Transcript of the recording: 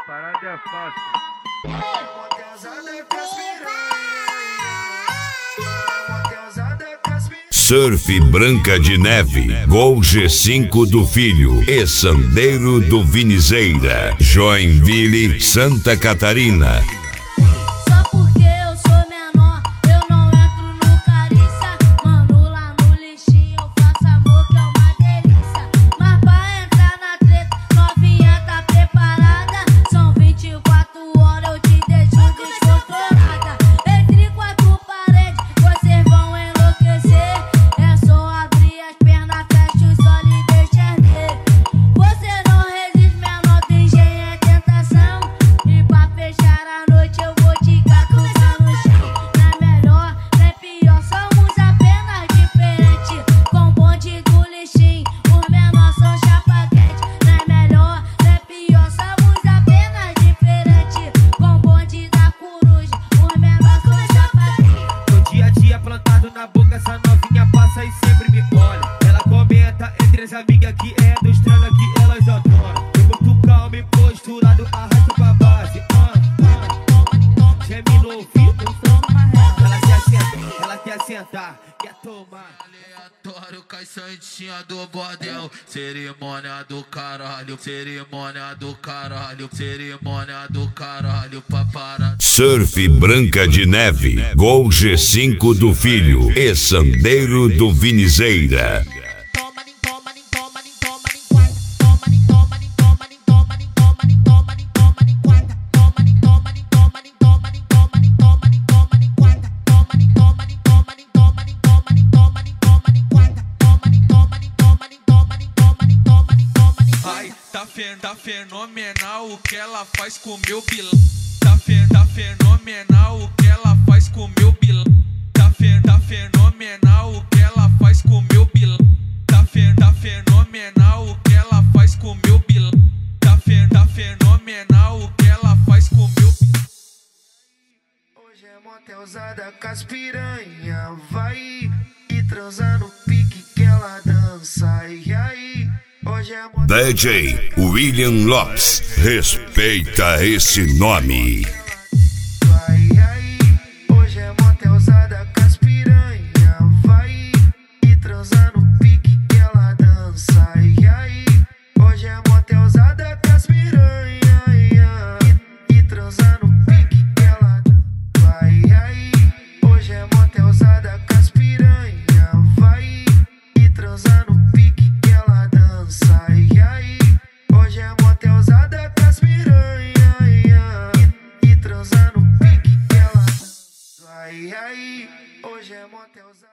parada é fácil. Surf Branca de Neve, Gol G5 do Filho e Sandeiro do Vinizeira, Joinville, Santa Catarina. Essa novinha passa e sempre me olha. Ela comenta entre as amigas que é do estrela que elas adoram. Eu muito calmo e posturado, arrasto pra base. Geme no ouvido, ela quer sentar, quer tomar. Aleatório, cai santinha do bordel. Cerimônia do caralho, cerimônia do caralho, cerimônia do caralho, paparada. Surf Branca de Neve, Gol G5 do Filho e Sandeiro do Vinizeira. Tá fenomenal o que ela faz com meu bilão. Tá fenomenal o que ela faz com meu bilão. Tá fenomenal o que ela faz com meu bilão. Tá fenomenal o que ela faz com meu bilão. Tá fenomenal o que ela faz com meu bilão. Hoje é motelzada com as piranha. Vai e transar no pique que ela dança. E aí? DJ William Lopes, respeita esse nome. Hoje é motelzada com as piranha. Vai e transar no pique que ela dança. E aí? Hoje é motelzada com as piranha. E transar no pique que ela dança. E aí? Hoje é motelzada com as piranha. Vai e transar no pique que ela dança. E aí? Hoje é motelzada com as piranha. E transar no pique que ela dança. E aí? Hoje é motelzada.